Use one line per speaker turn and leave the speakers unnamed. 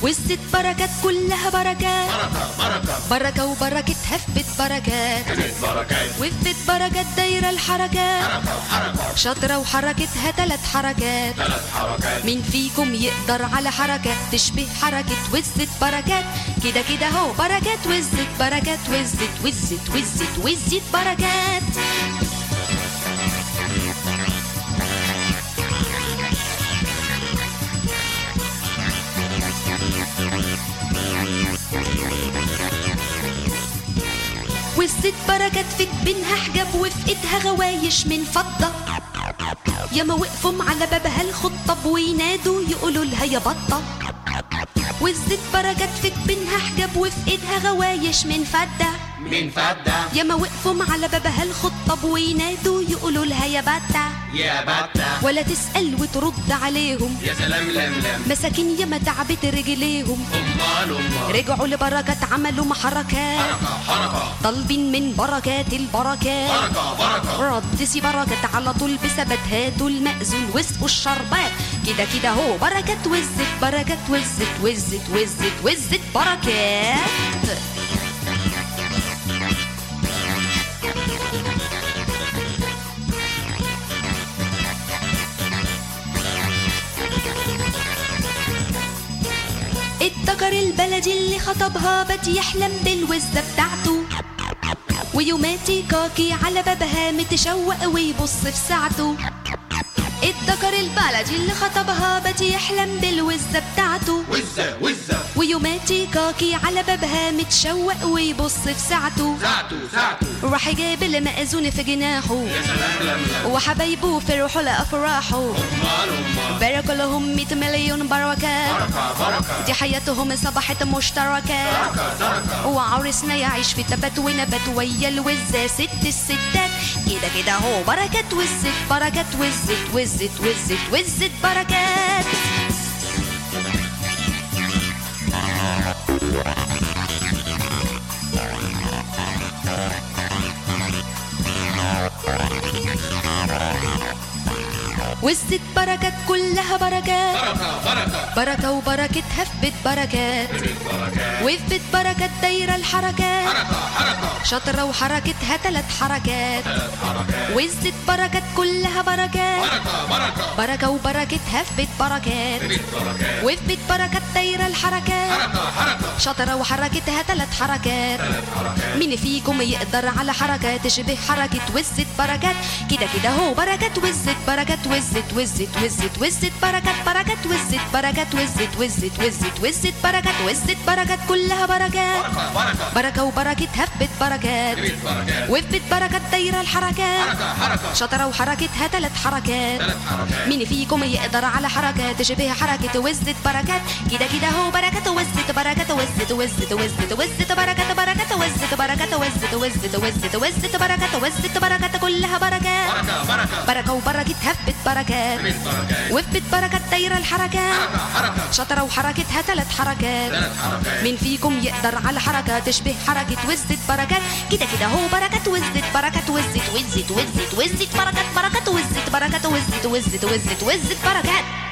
والست بركات كلها بركات.
بركة
بركة وبركتها في بيت بركات.
بركات
وفي بيت بركات دايرة الحركات.
حركة
شاطرة وحركتها 3 حركات.
3 حركات.
مين فيكم يقدر على حركة تشبه حركة والست بركات؟ كده كده اهو بركات والست بركات والست والست والست والست بركات. والست بركات في جبينها حجاب وفي ايدها غوايش من فضة. ياما وقفوا على بابها الخطب وينادوا يقولوا لها يا بطة. والست بركات في جبينها حجاب وفي ايدها غوايش من فضة.
من فدة
ياما وقفوا على بابها الخطب وينادوا يقولوا لها يا بطة.
يا بطة
ولا تسأل وترد عليهم.
يا سلام لملم.
مساكين ياما تعبت رجليهم.
أمال
رجعوا لبركات عملوا محركات.
حركة
طالبين من بركات البركات.
بركة
ردسي بركات على طول بثبات. هاتوا المأذون واسقوا الشربات. كده كده هو بركات والزت بركات والزت والزت والزت والزت بركات. الدكر البلدي اللي خطبها بات يحلم بالوزة بتاعته. ويوماتي كاكي على بابها متشوق ويبص في ساعته. الدكر البلدي اللي خطبها بات يحلم بالوزة بتاعته.
وزة
ويوماتي كاكي على بابها متشوق ويبص في ساعته.
ساعته
راح جايب المأذون في جناحه.
يا سلام لملم.
وحبايبه فرحوا لأفراحه.
أمال
بارك لهم 100 مليون بركة.
بركة
دي حياتهم صبحت مشتركة. وعرسنا يعيش في تبات ونبات ويا الوزة ست الستات. كده كده هو بركات والزت بركات والزت والزت والزت والزت بركات. والست بركات كلها بركات. بركة وبركتها في بيت بركات. وفي بيت بركات دايرة الحركات. شاطرة وحركتها 3 حركات. والست بركات كلها بركات. بركة وبركتها في بيت بركات. وفي بيت بركات دايرة الحركات. شاطرة وحركتها 3 حركات. مين فيكم يقدر على حركة تشبه حركة والست بركات؟ كده كده هو بركات والست بركات والزت والزت والزت والزت بركات بركات والزت بركات والزت والزت والزت والزت بركات والزت بركات كلها بركات. بركة وبركتها في بيت بركات. وفي بيت بركات دايرة الحركات. شاطرة وحركتها 3 حركات. مين فيكم يقدر على حركة تشبه حركة والزت بركات؟ كده كده هو بركات والزت بركات والزت والزت والزت والزت بركات بركات والزت بركات والزت والزت والزت والزت بركات والزت بركات كلها بركات. بركة وبركتها في بيت بركات. وفي بيت بركات دايرة الحركات. شاطرة وحركتها 3 حركات. مين فيكم يقدر على حركة تشبه حركة والزت بركات؟ كده كده هو بركات والزت بركات والزت والزت والزت والزت بركات بركات والزت بركات والزت والزت والزت والزت بركات.